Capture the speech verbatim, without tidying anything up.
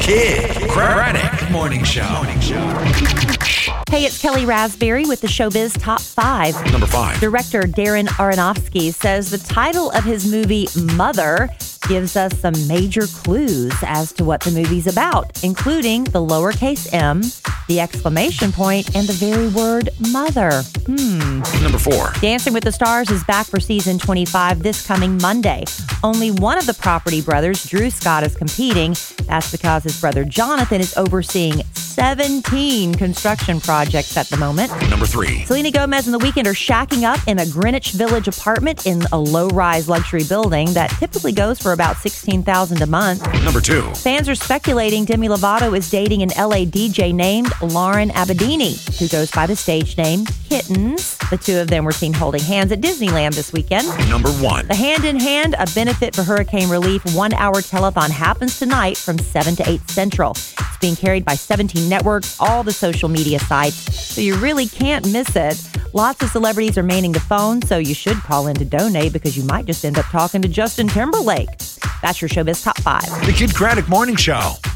Kid Craddock Morning Show. Morning Show. Hey, it's Kelly Raspberry with the Showbiz Top five. Number five. Director Darren Aronofsky says the title of his movie, Mother, gives us some major clues as to what the movie's about, including the lowercase m, the exclamation point, and the very word mother. Hmm. Number four. Dancing with the Stars is back for season twenty-five this coming Monday. Only one of the Property brothers, Drew Scott, is competing. That's because his brother Jonathan is overseeing seventeen construction projects at the moment. Number three. Selena Gomez and The Weeknd are shacking up in a Greenwich Village apartment in a low-rise luxury building that typically goes for about sixteen thousand dollars a month. Number two. Fans are speculating Demi Lovato is dating an L A D J named Lauren Abedini, who goes by the stage name Kittens. The two of them were seen holding hands at Disneyland this weekend. Number one. The Hand in Hand, a benefit for hurricane relief one-hour telethon happens tonight from seven to eight Central. It's being carried by seventeen networks, all the social media sites, so you really can't miss it. Lots of celebrities are manning the phone, so you should call in to donate because you might just end up talking to Justin Timberlake. That's your Showbiz Top five. The Kid Craddock Morning Show.